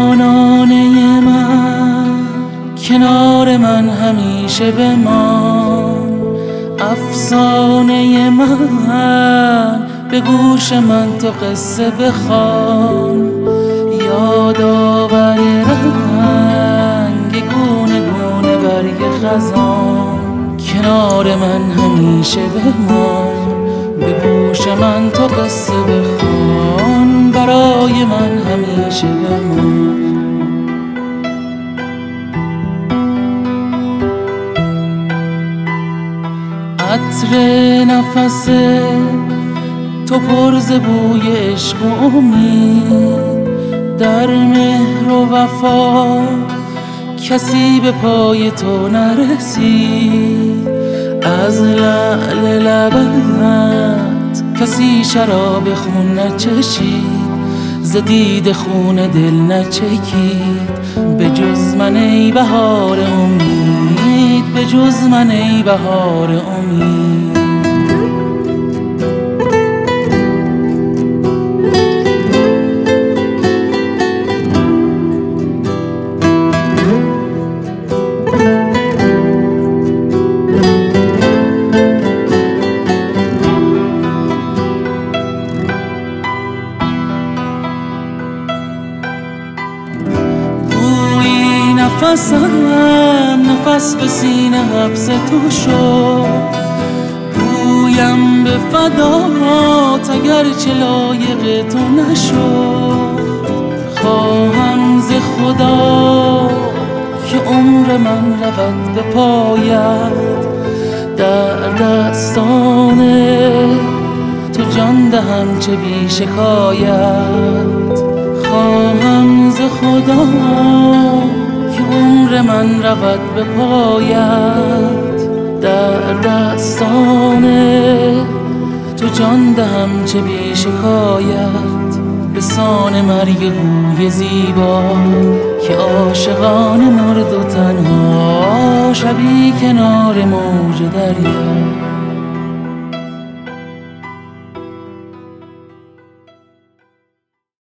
جانانه من کنار من همیشه بمان، افسانه من به گوش من تو قصه بخوان، یادآور رنگ گونه گونه برگ خزان، کنار من همیشه بمان، به گوش من تو قصه بخوان، برای من همیشه بمان. عطر نفس تو پر ز بوی عشق و امید، در مهر و وفا کسی به پای تو نرسید، از لعل لبت کسی شراب خون نچشید، ز دید خون دل نچکید، به جز من ای بهار امید، به جز من ای بهار امید. نفس به سینه حبس تو شد، گویم به فدات اگرچه لایق تو نشد، خواهم ز خدا که عمر من رود به پایت، در دستان تو جان دهم چه بی شکایت، خواهم ز خدا که عمر من رود به پایت، در دستان تو جان دهم چه بی شکایت، به سان مرگ گوی زیبا که عاشقان مرد و تنها، شبی کنار موج دریا.